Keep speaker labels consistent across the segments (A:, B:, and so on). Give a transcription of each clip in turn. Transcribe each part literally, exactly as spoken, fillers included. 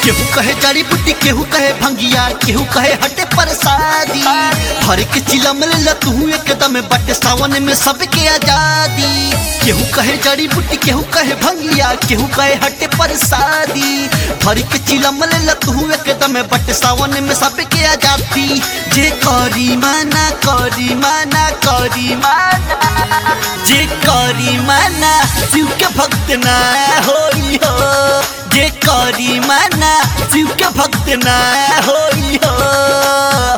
A: केहू कहे जड़ी बूटी, केहू कहे भंगिया, केहू कहे हटे प्रसादी। हर के चिलम ले तू एकदम बट सावन में सबके आजादी। केहू कहे जड़ी बूटी, केहू कहे भंगिया, केहू कहे हटे प्रसादी। हर के चिलम ले तू एकदम बट सावन में सबके आजादी। जे करी माना करी माना करी माना, जे करी माना शिव के भक्त ना होई हो। जे करी माना शिव के भक्त ना होई हो।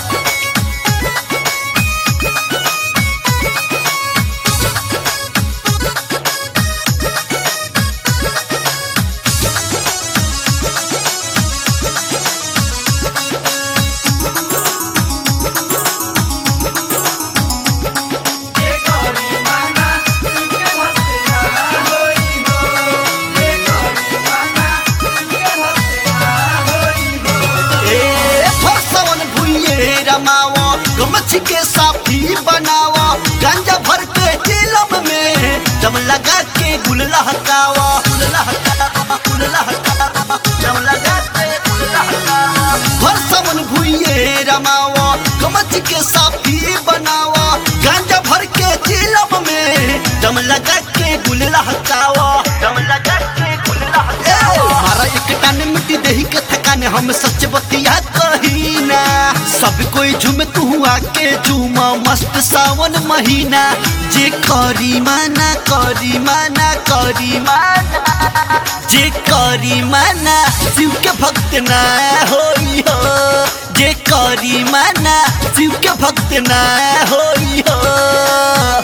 A: गमछी के साथी बनावा, गांजा भर के चिलम में दम लगा के गुल लहकावा, गुल लहकावा, गुल लहकावा, दम लगा के गुल लहकावा। भर सावन भुइये रमावा, गमछी के साथी बनावा, गांजा भर के चिलम में दम लगा के गुल लहकावा, दम लगा के गुल लहकावा। मारा एक टान मिट्टी देही के थकान, हम सच बतिया कही ना। सब कोई झूम तू आके झूमा, मस्त सावन महीना। जे करी माना करी माना करी माना, जे करी माना शिव के भक्त ना होई हो। जे करी माना शिव के भक्त ना होई हो।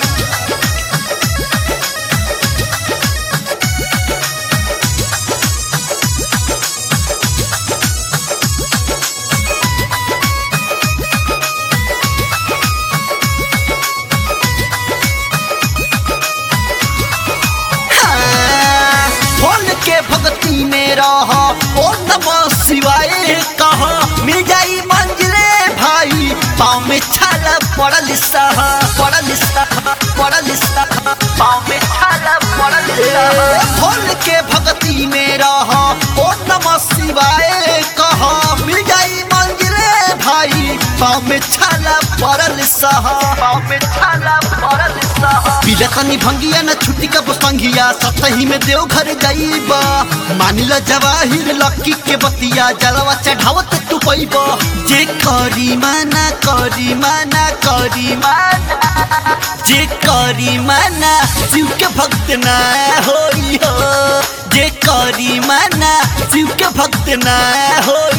A: के भक्ति में रहा ओ नमः शिवाय कहा, मिल जाई मंजिले भाई। पाँव में छाला पड़ल सह पड़ल सह पड़ल सह, पाँव में छाला पड़ल सह। भोल के भक्ति में रहा ओ नमः शिवाय कहा, मिल जाई मंजिले भाई। पाँव में छाला पड़ल सह, पाँव में छाला पड़ल सह। पीला तनी भंगिया न छुट्टी का बसंगिया, सतही में देव घर जाइबा। मानिला जवाहिर लक्की के बतिया, जलवा चढ़ावत तू पैबा। जे करी माना करी माना करी माना, जे करी माना शिव के भक्त ना होई हो। जे करी माना शिव के भक्त ना होई।